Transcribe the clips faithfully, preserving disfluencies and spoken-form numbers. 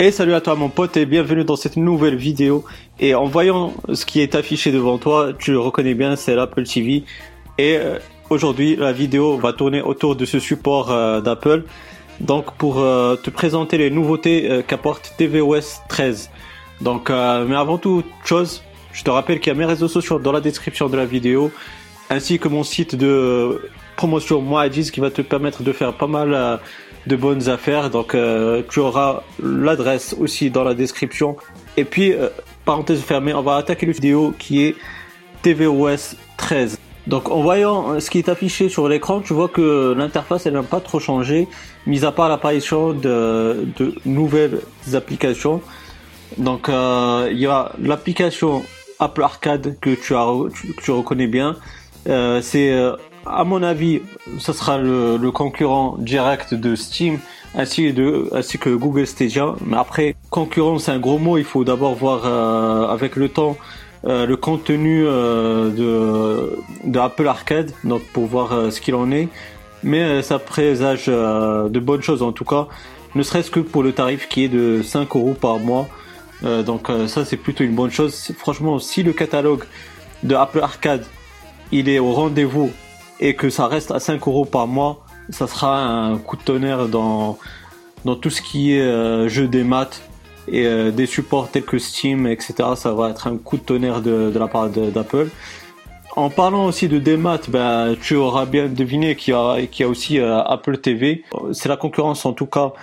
Et salut à toi mon pote et bienvenue dans cette nouvelle vidéo. Et en voyant ce qui est affiché devant toi, tu le reconnais bien, c'est l'Apple T V. Et euh, aujourd'hui la vidéo va tourner autour de ce support euh, d'Apple. Donc pour euh, te présenter les nouveautés euh, qu'apporte tvOS treize. Donc euh, mais avant toute chose, je te rappelle qu'il y a mes réseaux sociaux dans la description de la vidéo, ainsi que mon site de promotion Moadis qui va te permettre de faire pas mal euh, de bonnes affaires. Donc euh, tu auras l'adresse aussi dans la description. Et puis euh, parenthèse fermée, on va attaquer la vidéo qui est tvOS treize. Donc en voyant ce qui est affiché sur l'écran, tu vois que l'interface elle n'a pas trop changé, mis à part l'apparition de, de nouvelles applications. Donc euh, il y a l'application Apple Arcade que tu, as, que tu reconnais bien. Euh, c'est euh, à mon avis, ce sera le, le concurrent direct de Steam ainsi, de, ainsi que Google Stadia. Mais après, concurrent c'est un gros mot, il faut d'abord voir euh, avec le temps euh, le contenu euh, de, de Apple Arcade, donc pour voir euh, ce qu'il en est. Mais euh, ça présage euh, de bonnes choses en tout cas, ne serait-ce que pour le tarif qui est de cinq euros par mois. Euh, donc euh, ça c'est plutôt une bonne chose. Franchement, si le catalogue de Apple Arcade il est au rendez-vous et que ça reste à cinq euros par mois, ça sera un coup de tonnerre dans, dans tout ce qui est euh, jeu des maths et euh, des supports tels que Steam, et cetera. Ça va être un coup de tonnerre de, de la part d'Apple. En parlant aussi de des maths, ben, tu auras bien deviné qu'il y a, qu'il y a aussi euh, Apple T V. C'est la concurrence en tout cas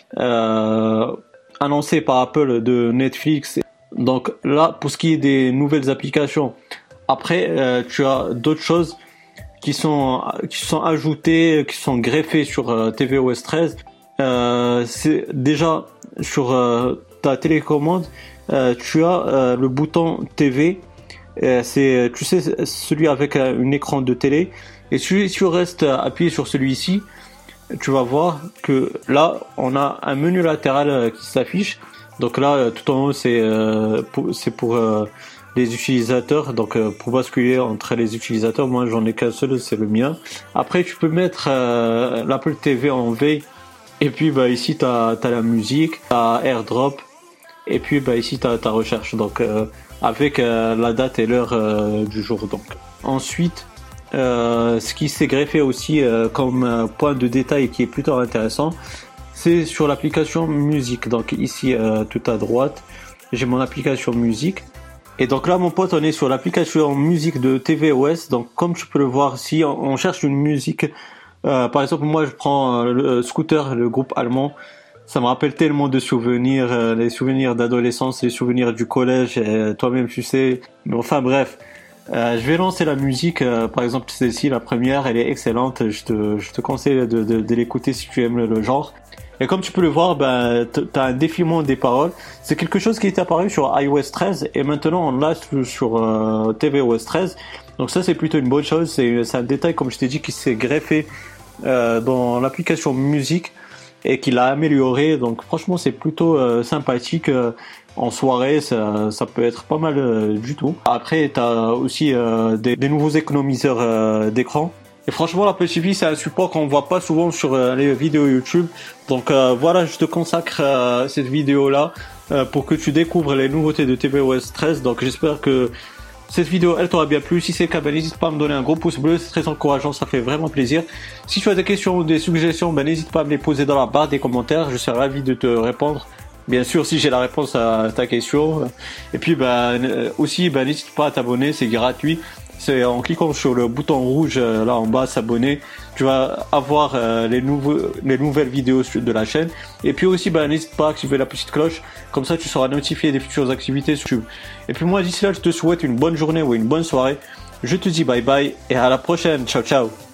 euh, annoncée par Apple de Netflix. Donc là, pour ce qui est des nouvelles applications, après euh, tu as d'autres choses qui sont qui sont ajoutées, qui sont greffées sur euh, tvOS treize. Euh, c'est déjà sur euh, ta télécommande, euh, tu as euh, le bouton T V. Euh, c'est, tu sais, celui avec euh, un écran de télé. Et si tu restes appuyé sur celui-ci, tu vas voir que là, on a un menu latéral euh, qui s'affiche. Donc là, euh, tout en haut, c'est euh, pour, c'est pour euh, les utilisateurs, donc euh, pour basculer entre les utilisateurs. Moi j'en ai qu'un seul, c'est le mien. Après tu peux mettre euh, l'Apple T V en veille, et puis bah ici t'as as la musique, t'as AirDrop, et puis bah ici t'as ta recherche, donc euh, avec euh, la date et l'heure euh, du jour. Donc ensuite euh, ce qui s'est greffé aussi euh, comme euh, point de détail qui est plutôt intéressant, c'est sur l'application musique. Donc ici euh, tout à droite j'ai mon application musique. Et donc là mon pote, on est sur l'application musique de tvOS. Donc comme tu peux le voir, si on cherche une musique, euh, par exemple moi je prends euh, le Scooter, le groupe allemand, ça me rappelle tellement de souvenirs, euh, les souvenirs d'adolescence, les souvenirs du collège, et toi-même tu sais. Mais enfin bref, euh, je vais lancer la musique, euh, par exemple celle-ci, la première, elle est excellente, je te, je te conseille de, de, de l'écouter si tu aimes le, le genre. Et comme tu peux le voir, ben, tu as un défilement des paroles. C'est quelque chose qui est apparu sur iOS treize et maintenant on l'a sur euh, tvOS treize. Donc ça c'est plutôt une bonne chose. C'est un détail, comme je t'ai dit, qui s'est greffé euh, dans l'application musique et qui l'a amélioré. Donc franchement c'est plutôt euh, sympathique. Euh, en soirée ça, ça peut être pas mal euh, du tout. Après tu as aussi euh, des, des nouveaux économiseurs euh, d'écran. Et franchement l'Apple T V c'est un support qu'on voit pas souvent sur euh, les vidéos YouTube. Donc euh, voilà, je te consacre euh, cette vidéo là euh, pour que tu découvres les nouveautés de tvOS treize. Donc j'espère que cette vidéo elle t'aura bien plu. Si c'est le cas, ben, n'hésite pas à me donner un gros pouce bleu, c'est très encourageant, ça fait vraiment plaisir. Si tu as des questions ou des suggestions, ben, n'hésite pas à me les poser dans la barre des commentaires, je serai ravi de te répondre. Bien sûr si j'ai la réponse à ta question. Et puis ben, aussi ben, n'hésite pas à t'abonner, c'est gratuit. C'est en cliquant sur le bouton rouge euh, là en bas, s'abonner, tu vas avoir euh, les, nouveaux, les nouvelles vidéos de la chaîne. Et puis aussi bah, n'hésite pas à activer la petite cloche, comme ça tu seras notifié des futures activités sur YouTube. Et puis moi d'ici là je te souhaite une bonne journée ou une bonne soirée. Je te dis bye bye et à la prochaine, ciao ciao.